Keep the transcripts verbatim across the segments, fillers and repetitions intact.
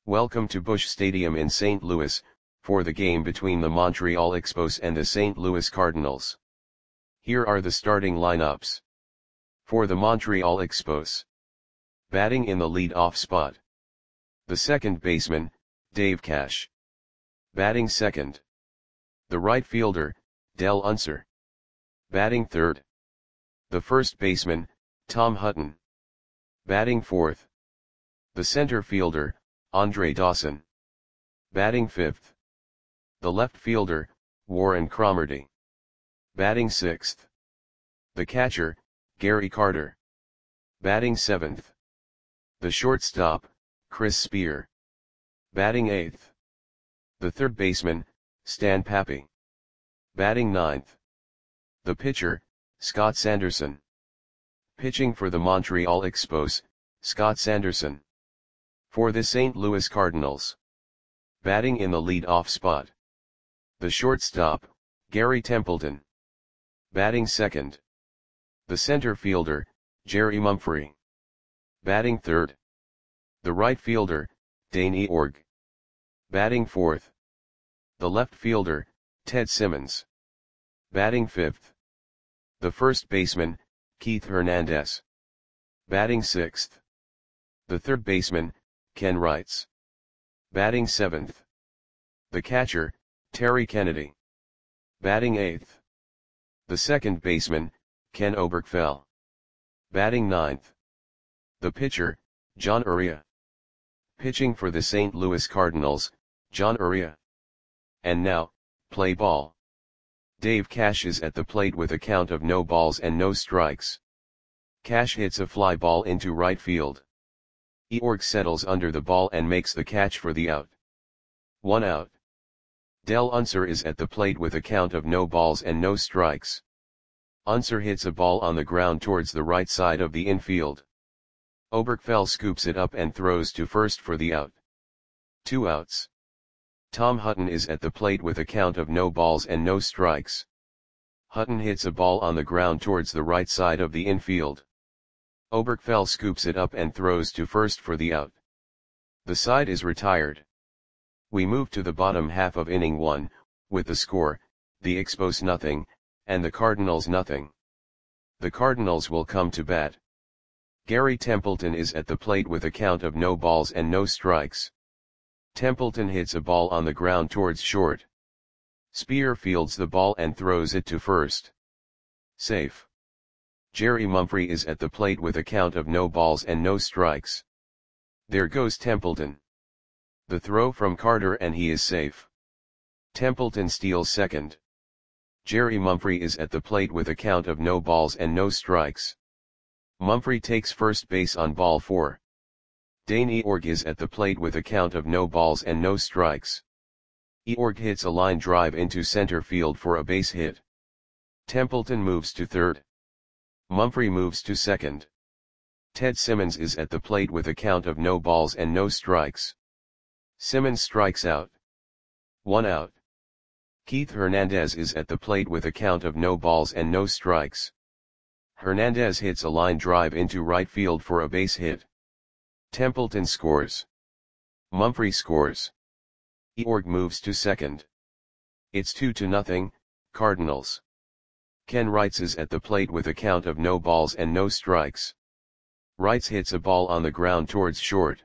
Welcome to Busch Stadium in Saint Louis, for the game between the Montreal Expos and the Saint Louis Cardinals. Here are the starting lineups. For the Montreal Expos. Batting in the lead-off spot. The second baseman, Dave Cash. Batting second. The right fielder, Dell Unser. Batting third. The first baseman, Tom Hutton. Batting fourth. The center fielder, Andre Dawson. Batting fifth. The left fielder, Warren Cromartie. Batting sixth. The catcher, Gary Carter. Batting seventh. The shortstop, Chris Spear. Batting eighth. The third baseman, Stan Pappy. Batting ninth. The pitcher, Scott Sanderson. Pitching for the Montreal Expos, Scott Sanderson. For the Saint Louis Cardinals. Batting in the lead-off spot. The shortstop, Gary Templeton. Batting second. The center fielder, Jerry Mumphrey. Batting third. The right fielder, Dane Eorg. Batting fourth. The left fielder, Ted Simmons. Batting fifth. The first baseman, Keith Hernandez. Batting sixth. The third baseman, Ken Wrights. Batting seventh. The catcher, Terry Kennedy. Batting eighth. The second baseman, Ken Oberkfell. Batting ninth. The pitcher, John Uria. Pitching for the Saint Louis Cardinals, John Uria. And now, play ball. Dave Cash is at the plate with a count of no balls and no strikes. Cash hits a fly ball into right field. Eorg settles under the ball and makes the catch for the out. One out. Dell Unser is at the plate with a count of no balls and no strikes. Unser hits a ball on the ground towards the right side of the infield. Oberkfell scoops it up and throws to first for the out. Two outs. Tom Hutton is at the plate with a count of no balls and no strikes. Hutton hits a ball on the ground towards the right side of the infield. Oberkfell scoops it up and throws to first for the out. The side is retired. We move to the bottom half of inning one, with the score, the Expos nothing, and the Cardinals nothing. The Cardinals will come to bat. Gary Templeton is at the plate with a count of no balls and no strikes. Templeton hits a ball on the ground towards short. Spear fields the ball and throws it to first. Safe. Jerry Mumphrey is at the plate with a count of no balls and no strikes. There goes Templeton. The throw from Carter and he is safe. Templeton steals second. Jerry Mumphrey is at the plate with a count of no balls and no strikes. Mumphrey takes first base on ball four. Dane Eorg is at the plate with a count of no balls and no strikes. Eorg hits a line drive into center field for a base hit. Templeton moves to third. Mumphrey moves to second. Ted Simmons is at the plate with a count of no balls and no strikes. Simmons strikes out. One out. Keith Hernandez is at the plate with a count of no balls and no strikes. Hernandez hits a line drive into right field for a base hit. Templeton scores. Mumphrey scores. Eorg moves to second. It's two to nothing, Cardinals. Ken Wrights is at the plate with a count of no balls and no strikes. Wrights hits a ball on the ground towards short.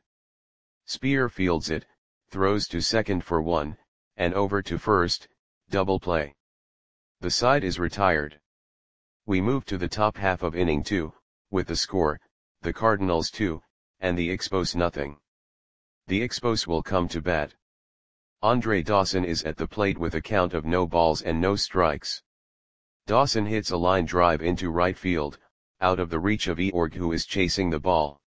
Spear fields it, throws to second for one, and over to first, double play. The side is retired. We move to the top half of inning two, with the score, the Cardinals two, and the Expos nothing. The Expos will come to bat. Andre Dawson is at the plate with a count of no balls and no strikes. Dawson hits a line drive into right field, out of the reach of Eorg who is chasing the ball.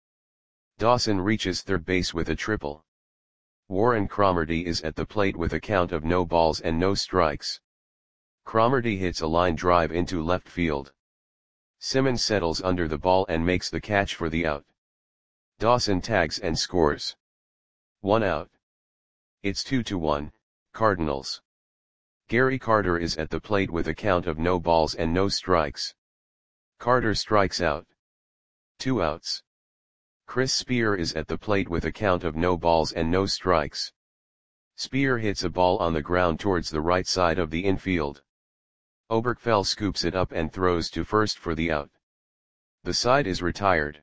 Dawson reaches third base with a triple. Warren Cromartie is at the plate with a count of no balls and no strikes. Cromartie hits a line drive into left field. Simmons settles under the ball and makes the catch for the out. Dawson tags and scores. One out. It's two to one, Cardinals. Gary Carter is at the plate with a count of no balls and no strikes. Carter strikes out. Two outs. Chris Spear is at the plate with a count of no balls and no strikes. Spear hits a ball on the ground towards the right side of the infield. Oberkfell scoops it up and throws to first for the out. The side is retired.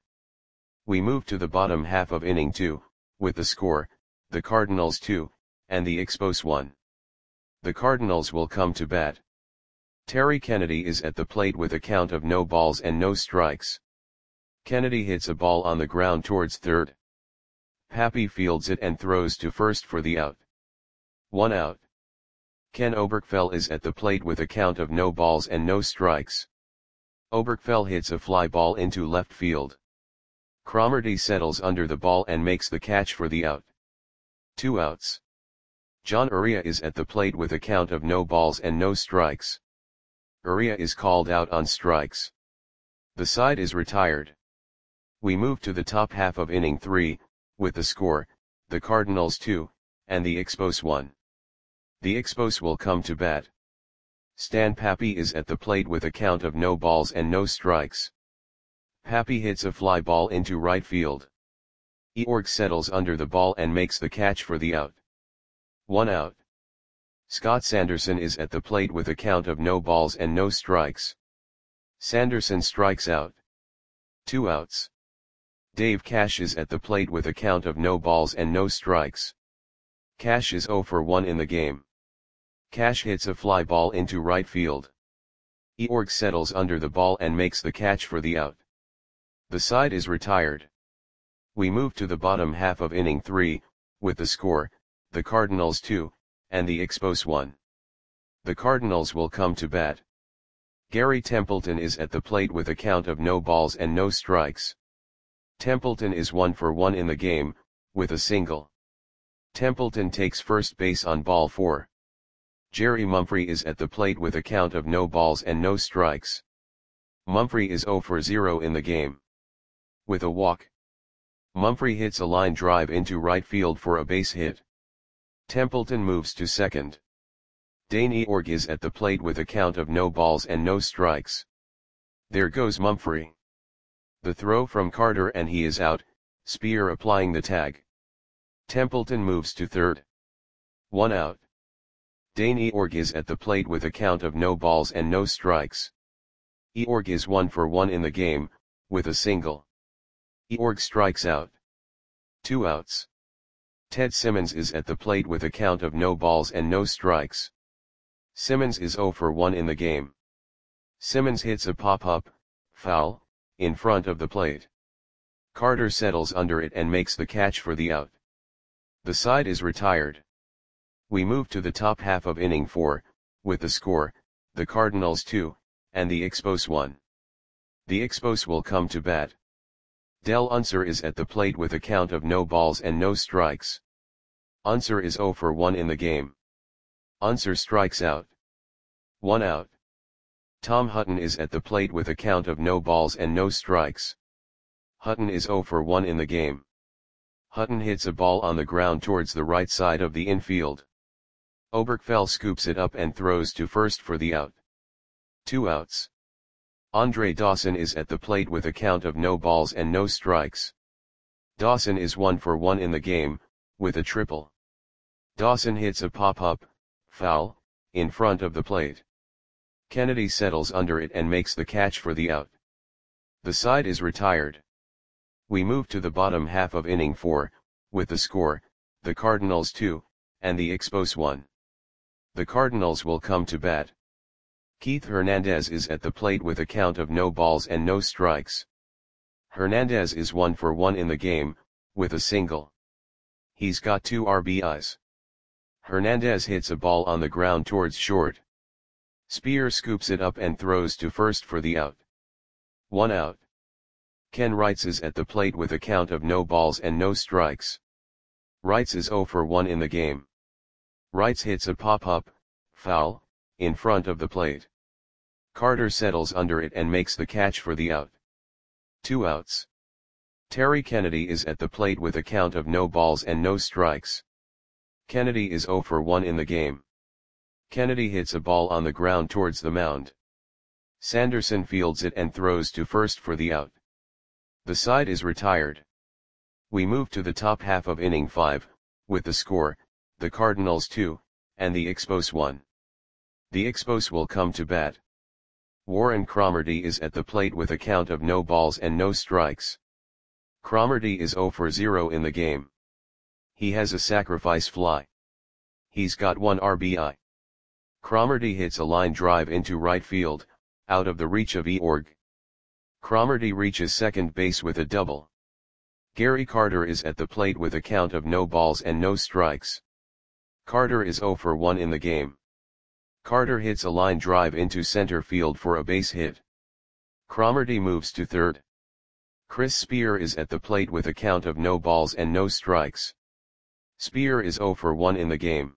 We move to the bottom half of inning two, with the score, the Cardinals two, and the Expos one. The Cardinals will come to bat. Terry Kennedy is at the plate with a count of no balls and no strikes. Kennedy hits a ball on the ground towards third. Pappy fields it and throws to first for the out. One out. Ken Oberkfell is at the plate with a count of no balls and no strikes. Oberkfell hits a fly ball into left field. Cromartie settles under the ball and makes the catch for the out. Two outs. John Uria is at the plate with a count of no balls and no strikes. Uria is called out on strikes. The side is retired. We move to the top half of inning three, with the score, the Cardinals two, and the Expos one. The Expos will come to bat. Stan Pappy is at the plate with a count of no balls and no strikes. Pappy hits a fly ball into right field. Eorg settles under the ball and makes the catch for the out. One out. Scott Sanderson is at the plate with a count of no balls and no strikes. Sanderson strikes out. Two outs. Dave Cash is at the plate with a count of no balls and no strikes. Cash is zero for one in the game. Cash hits a fly ball into right field. Eorg settles under the ball and makes the catch for the out. The side is retired. We move to the bottom half of inning three, with the score, the Cardinals two, and the Expos one. The Cardinals will come to bat. Gary Templeton is at the plate with a count of no balls and no strikes. Templeton is one for one in the game, with a single. Templeton takes first base on ball four. Jerry Mumphrey is at the plate with a count of no balls and no strikes. Mumphrey is zero for zero in the game. With a walk, Mumphrey hits a line drive into right field for a base hit. Templeton moves to second. Dane Eorg is at the plate with a count of no balls and no strikes. There goes Mumphrey. The throw from Carter and he is out, Spear applying the tag. Templeton moves to third. One out. Dane Eorg is at the plate with a count of no balls and no strikes. Eorg is one for one in the game, with a single. Eorg strikes out. Two outs. Ted Simmons is at the plate with a count of no balls and no strikes. Simmons is zero for one in the game. Simmons hits a pop-up, foul, in front of the plate. Carter settles under it and makes the catch for the out. The side is retired. We move to the top half of inning four, with the score, the Cardinals two, and the Expos one. The Expos will come to bat. Del Unser is at the plate with a count of no balls and no strikes. Unser is zero for one in the game. Unser strikes out. One out. Tom Hutton is at the plate with a count of no balls and no strikes. Hutton is zero for one in the game. Hutton hits a ball on the ground towards the right side of the infield. Oberkfell scoops it up and throws to first for the out. Two outs. Andre Dawson is at the plate with a count of no balls and no strikes. Dawson is one for one in the game, with a triple. Dawson hits a pop-up, foul, in front of the plate. Kennedy settles under it and makes the catch for the out. The side is retired. We move to the bottom half of inning four, with the score, the Cardinals two, and the Expos one. The Cardinals will come to bat. Keith Hernandez is at the plate with a count of no balls and no strikes. Hernandez is one for one in the game, with a single. He's got two R B Is. Hernandez hits a ball on the ground towards short. Spear scoops it up and throws to first for the out. One out. Ken Wrights is at the plate with a count of no balls and no strikes. Wrights is zero for one in the game. Wrights hits a pop-up, foul, in front of the plate. Carter settles under it and makes the catch for the out. Two outs. Terry Kennedy is at the plate with a count of no balls and no strikes. Kennedy is zero for one in the game. Kennedy hits a ball on the ground towards the mound. Sanderson fields it and throws to first for the out. The side is retired. We move to the top half of inning five, with the score, the Cardinals two, and the Expos one. The Expos will come to bat. Warren Cromartie is at the plate with a count of no balls and no strikes. Cromartie is zero for zero in the game. He has a sacrifice fly. He's got one R B I. Cromartie hits a line drive into right field, out of the reach of Eorg. Cromartie reaches second base with a double. Gary Carter is at the plate with a count of no balls and no strikes. Carter is zero for one in the game. Carter hits a line drive into center field for a base hit. Cromartie moves to third. Chris Spear is at the plate with a count of no balls and no strikes. Spear is zero for one in the game.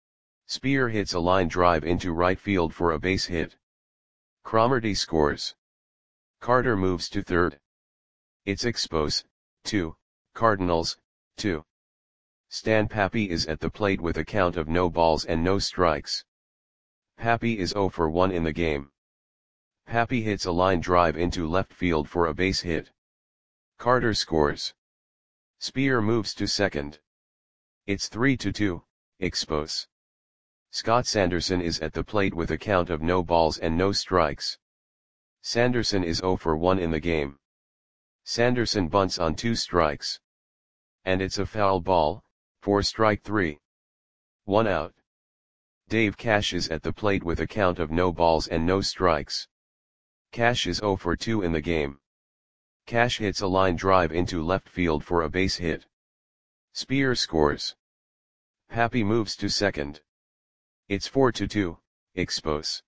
Spear hits a line drive into right field for a base hit. Cromartie scores. Carter moves to third. It's Expos, two, Cardinals, two. Stan Pappy is at the plate with a count of no balls and no strikes. Pappy is zero for one in the game. Pappy hits a line drive into left field for a base hit. Carter scores. Spear moves to second. It's three to two, Expos. Scott Sanderson is at the plate with a count of no balls and no strikes. Sanderson is zero for one in the game. Sanderson bunts on two strikes. And it's a foul ball, for strike three. One out. Dave Cash is at the plate with a count of no balls and no strikes. Cash is zero for two in the game. Cash hits a line drive into left field for a base hit. Spear scores. Pappy moves to second. It's four to two, Expos.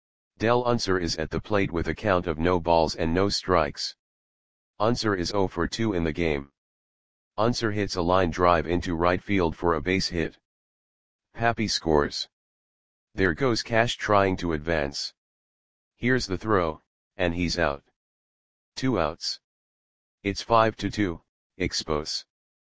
Del Unser is at the plate with a count of no balls and no strikes. Unser is zero for two in the game. Unser hits a line drive into right field for a base hit. Pappy scores. There goes Cash trying to advance. Here's the throw, and he's out. Two outs. It's five to two, Expos.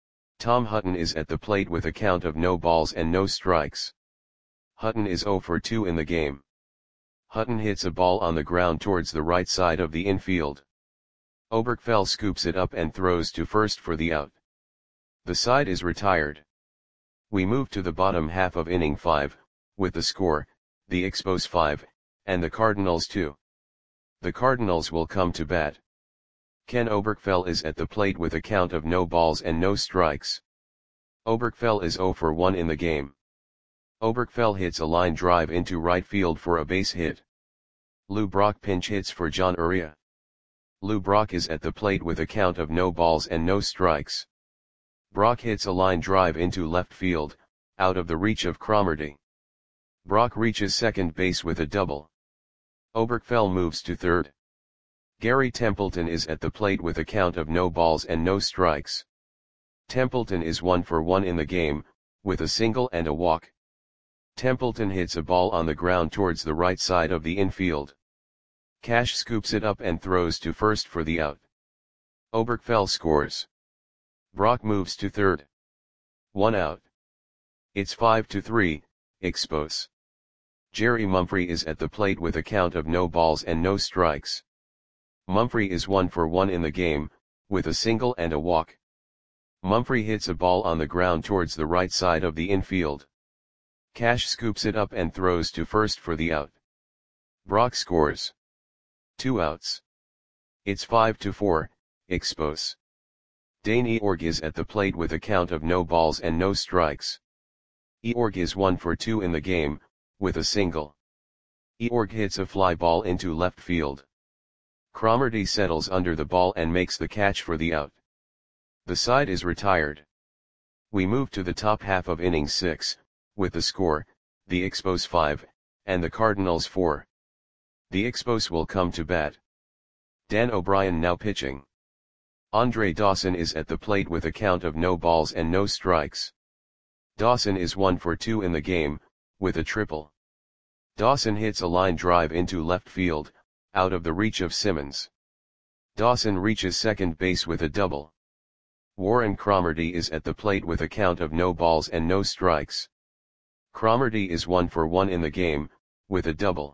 Tom Hutton is at the plate with a count of no balls and no strikes. Hutton is zero for two in the game. Hutton hits a ball on the ground towards the right side of the infield. Oberkfell scoops it up and throws to first for the out. The side is retired. We move to the bottom half of inning five, with the score, the Expos five, and the Cardinals two. The Cardinals will come to bat. Ken Oberkfell is at the plate with a count of no balls and no strikes. Oberkfell is zero for one in the game. Oberkfell hits a line drive into right field for a base hit. Lou Brock pinch hits for John Uria. Lou Brock is at the plate with a count of no balls and no strikes. Brock hits a line drive into left field, out of the reach of Cromartie. Brock reaches second base with a double. Oberkfell moves to third. Gary Templeton is at the plate with a count of no balls and no strikes. Templeton is one for one in the game, with a single and a walk. Templeton hits a ball on the ground towards the right side of the infield. Cash scoops it up and throws to first for the out. Oberkfell scores. Brock moves to third. One out. It's five to three, Expos. Jerry Mumphrey is at the plate with a count of no balls and no strikes. Mumphrey is one for one in the game, with a single and a walk. Mumphrey hits a ball on the ground towards the right side of the infield. Cash scoops it up and throws to first for the out. Brock scores. Two outs. It's five to four, Expos. Dane Eorg is at the plate with a count of no balls and no strikes. Eorg is one for two in the game, with a single. Eorg hits a fly ball into left field. Cromartie settles under the ball and makes the catch for the out. The side is retired. We move to the top half of inning six, with the score, the Expos five, and the Cardinals four. The Expos will come to bat. Dan O'Brien now pitching. Andre Dawson is at the plate with a count of no balls and no strikes. Dawson is one for two in the game, with a triple. Dawson hits a line drive into left field, out of the reach of Simmons. Dawson reaches second base with a double. Warren Cromartie is at the plate with a count of no balls and no strikes. Cromartie is one for one in the game, with a double.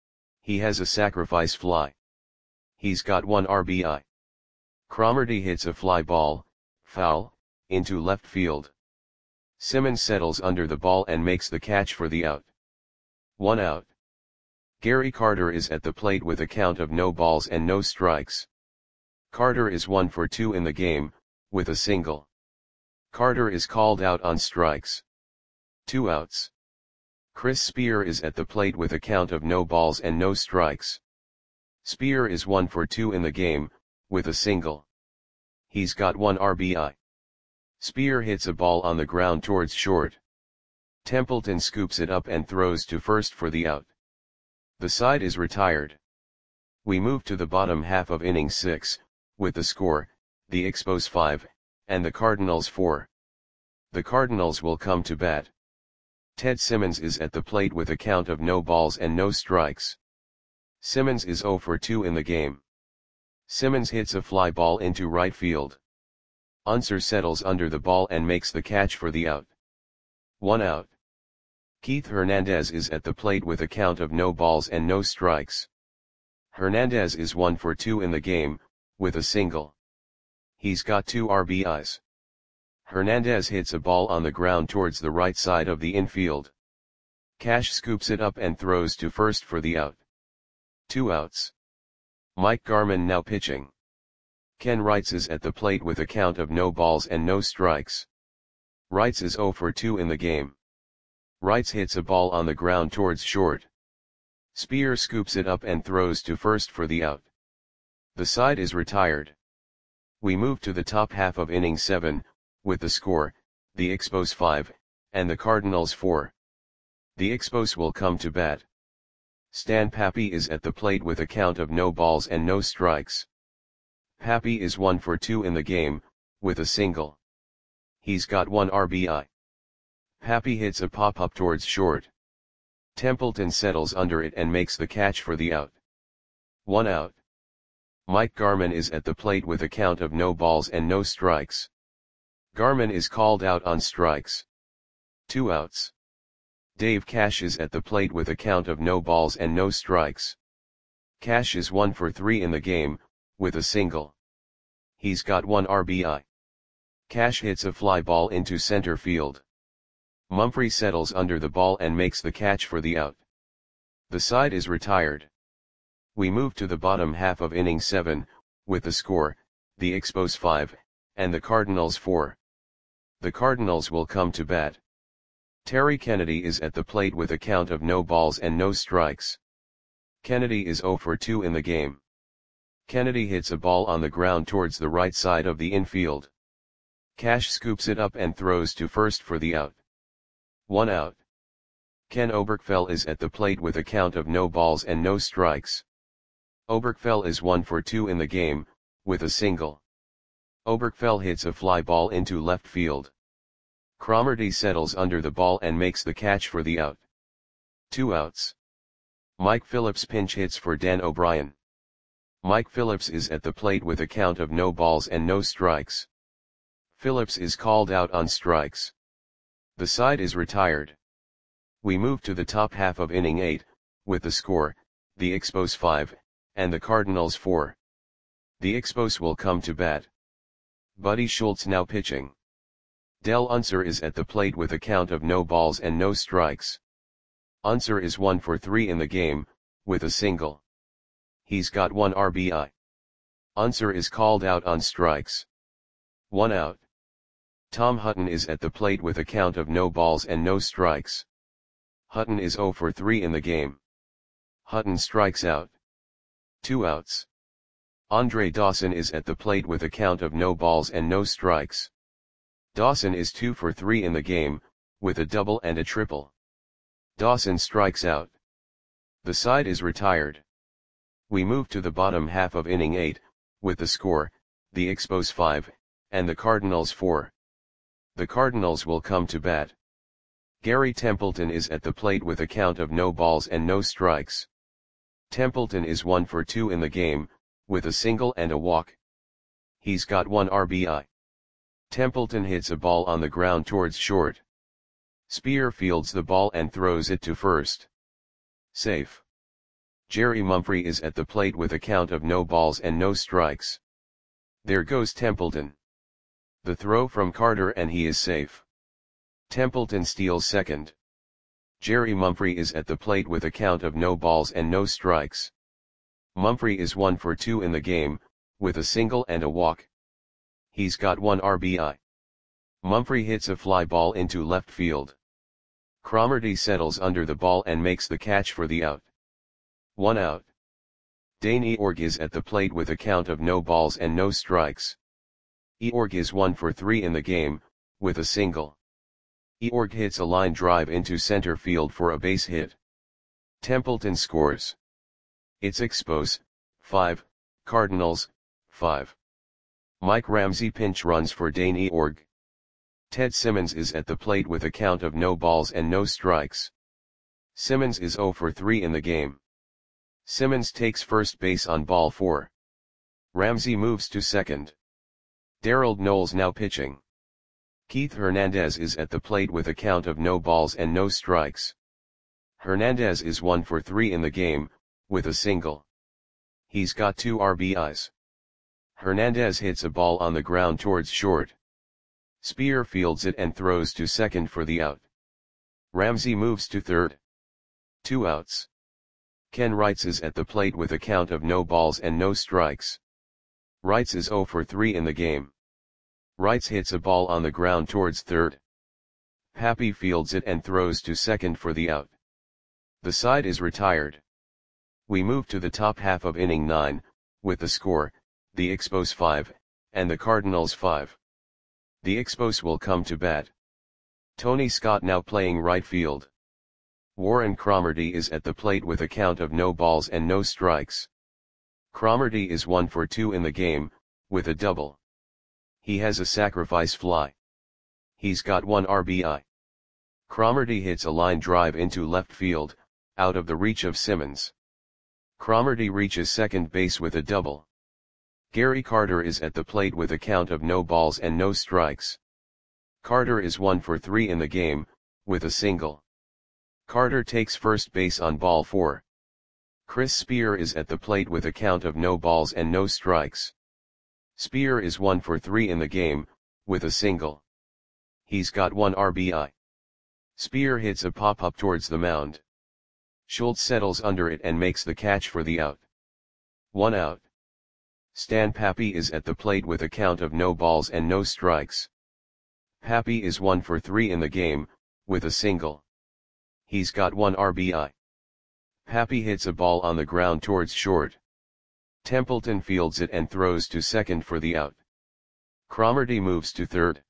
He has a sacrifice fly. He's got one R B I. Cromartie hits a fly ball, Foul, into left field. Simmons settles under the ball and makes the catch for the out. One out. Gary Carter is at the plate with a count of no balls and no strikes. Carter is one for two in the game, with a single. Carter is called out on strikes. Two outs. Chris Spear is at the plate with a count of no balls and no strikes. Spear is one for two in the game, with a single. He's got one R B I. Spear hits a ball on the ground towards short. Templeton scoops it up and throws to first for the out. The side is retired. We move to the bottom half of inning six, with the score, the Expos five, and the Cardinals four. The Cardinals will come to bat. Ted Simmons is at the plate with a count of no balls and no strikes. Simmons is zero for two in the game. Simmons hits a fly ball into right field. Unser settles under the ball and makes the catch for the out. One out. Keith Hernandez is at the plate with a count of no balls and no strikes. Hernandez is one for two in the game, with a single. He's got two R B Is. Hernandez hits a ball on the ground towards the right side of the infield. Cash scoops it up and throws to first for the out. Two outs. Mike Garman now pitching. Ken Wrights is at the plate with a count of no balls and no strikes. Wrights is zero for two in the game. Wrights hits a ball on the ground towards short. Spear scoops it up and throws to first for the out. The side is retired. We move to the top half of inning seven, with the score, the Expos five, and the Cardinals four. The Expos will come to bat. Stan Pappy is at the plate with a count of no balls and no strikes. Pappy is one for two in the game, with a single. He's got one R B I. Pappy hits a pop-up towards short. Templeton settles under it and makes the catch for the out. One out. Mike Garman is at the plate with a count of no balls and no strikes. Garman is called out on strikes. Two outs. Dave Cash is at the plate with a count of no balls and no strikes. Cash is one for three in the game, with a single. He's got one R B I. Cash hits a fly ball into center field. Mumphrey settles under the ball and makes the catch for the out. The side is retired. We move to the bottom half of inning seven, with the score, the Expos five, and the Cardinals four. The Cardinals will come to bat. Terry Kennedy is at the plate with a count of no balls and no strikes. Kennedy is zero for two in the game. Kennedy hits a ball on the ground towards the right side of the infield. Cash scoops it up and throws to first for the out. One out. Ken Oberkfell is at the plate with a count of no balls and no strikes. Oberkfell is one for two in the game, with a single. Oberkfell hits a fly ball into left field. Cromartie settles under the ball and makes the catch for the out. Two outs. Mike Phillips pinch hits for Dan O'Brien. Mike Phillips is at the plate with a count of no balls and no strikes. Phillips is called out on strikes. The side is retired. We move to the top half of inning eight, with the score, the Expos five, and the Cardinals four. The Expos will come to bat. Buddy Schultz now pitching. Del Unser is at the plate with a count of no balls and no strikes. Unser is one for three in the game, with a single. He's got one R B I. Unser is called out on strikes. One out. Tom Hutton is at the plate with a count of no balls and no strikes. Hutton is zero for three in the game. Hutton strikes out. Two outs. Andre Dawson is at the plate with a count of no balls and no strikes. Dawson is two for three in the game, with a double and a triple. Dawson strikes out. The side is retired. We move to the bottom half of inning eight, with the score, the Expos five, and the Cardinals four. The Cardinals will come to bat. Gary Templeton is at the plate with a count of no balls and no strikes. Templeton is one for two in the game, with a single and a walk. He's got one R B I. Templeton hits a ball on the ground towards short. Spear fields the ball and throws it to first. Safe. Jerry Mumphrey is at the plate with a count of no balls and no strikes. There goes Templeton. The throw from Carter and he is safe. Templeton steals second. Jerry Mumphrey is at the plate with a count of no balls and no strikes. Mumphrey is one for two in the game, with a single and a walk. He's got one R B I. Mumphrey hits a fly ball into left field. Cromartie settles under the ball and makes the catch for the out. One out. Dane Eorg is at the plate with a count of no balls and no strikes. Eorg is one for three in the game, with a single. Eorg hits a line drive into center field for a base hit. Templeton scores. It's Expos, five, Cardinals, five. Mike Ramsey pinch runs for Dane Eorg. Ted Simmons is at the plate with a count of no balls and no strikes. Simmons is zero for three in the game. Simmons takes first base on ball four. Ramsey moves to second. Darrell Knowles now pitching. Keith Hernandez is at the plate with a count of no balls and no strikes. Hernandez is one for three in the game, with a single. He's got two R B Is. Hernandez hits a ball on the ground towards short. Spear fields it and throws to second for the out. Ramsey moves to third. Two outs. Ken Wrights is at the plate with a count of no balls and no strikes. Wrights is zero for three in the game. Wrights hits a ball on the ground towards third. Pappy fields it and throws to second for the out. The side is retired. We move to the top half of inning nine, with the score, the Expos five, and the Cardinals five. The Expos will come to bat. Tony Scott now playing right field. Warren Cromartie is at the plate with a count of no balls and no strikes. Cromartie is one for two in the game, with a double. He has a sacrifice fly. He's got one R B I. Cromartie hits a line drive into left field, out of the reach of Simmons. Cromartie reaches second base with a double. Gary Carter is at the plate with a count of no balls and no strikes. Carter is one for three in the game, with a single. Carter takes first base on ball four. Chris Spear is at the plate with a count of no balls and no strikes. Spear is one for three in the game, with a single. He's got one R B I. Spear hits a pop-up towards the mound. Schultz settles under it and makes the catch for the out. One out. Stan Pappy is at the plate with a count of no balls and no strikes. Pappy is one for three in the game, with a single. He's got one R B I. Pappy hits a ball on the ground towards short. Templeton fields it and throws to second for the out. Cromartie moves to third.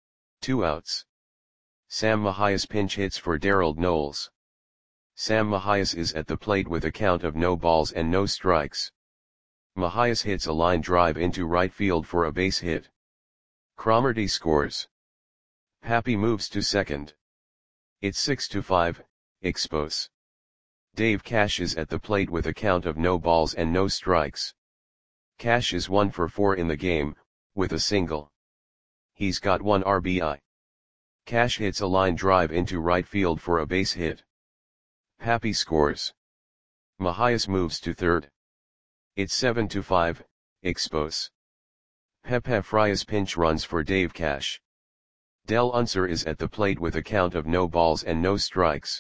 Two outs. Sam Mahias pinch hits for Darrell Knowles. Sam Mahias is at the plate with a count of no balls and no strikes. Mahias hits a line drive into right field for a base hit. Cromartie scores. Pappy moves to second. It's six to five, Expos. Dave Cash is at the plate with a count of no balls and no strikes. Cash is one for four in the game, with a single. He's got one R B I. Cash hits a line drive into right field for a base hit. Pappy scores. Mahias moves to third. It's seven to five, Expos. Pepe Frias pinch runs for Dave Cash. Del Unser is at the plate with a count of no balls and no strikes.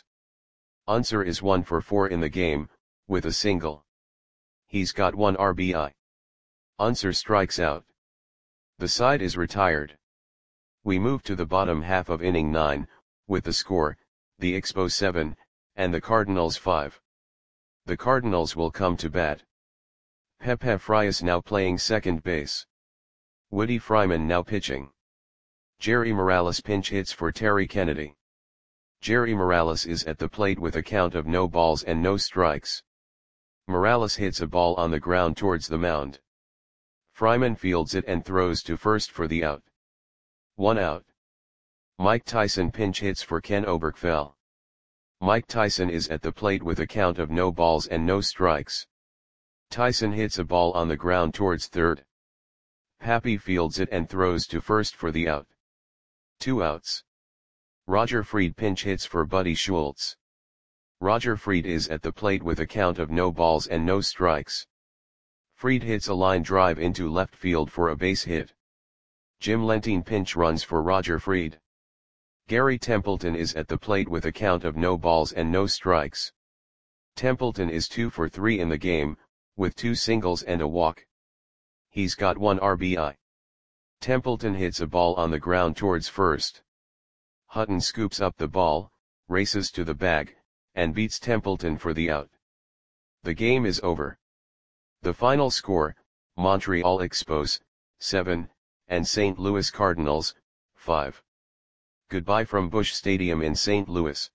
Unser is one for four in the game, with a single. He's got one R B I. Unser strikes out. The side is retired. We move to the bottom half of inning nine, with the score, the Expos seven, and the Cardinals five. The Cardinals will come to bat. Pepe Frias now playing second base. Woody Fryman now pitching. Jerry Morales pinch hits for Terry Kennedy. Jerry Morales is at the plate with a count of no balls and no strikes. Morales hits a ball on the ground towards the mound. Fryman fields it and throws to first for the out. One out. Mike Tyson pinch hits for Ken Oberkfell. Mike Tyson is at the plate with a count of no balls and no strikes. Tyson hits a ball on the ground towards third. Pappy fields it and throws to first for the out. Two outs. Roger Freed pinch hits for Buddy Schultz. Roger Freed is at the plate with a count of no balls and no strikes. Freed hits a line drive into left field for a base hit. Jim Lentine pinch runs for Roger Freed. Gary Templeton is at the plate with a count of no balls and no strikes. Templeton is two for three in the game, with two singles and a walk. He's got one R B I. Templeton hits a ball on the ground towards first. Hutton scoops up the ball, races to the bag, and beats Templeton for the out. The game is over. The final score, Montreal Expos, seven, and Saint Louis Cardinals, five. Goodbye from Busch Stadium in Saint Louis.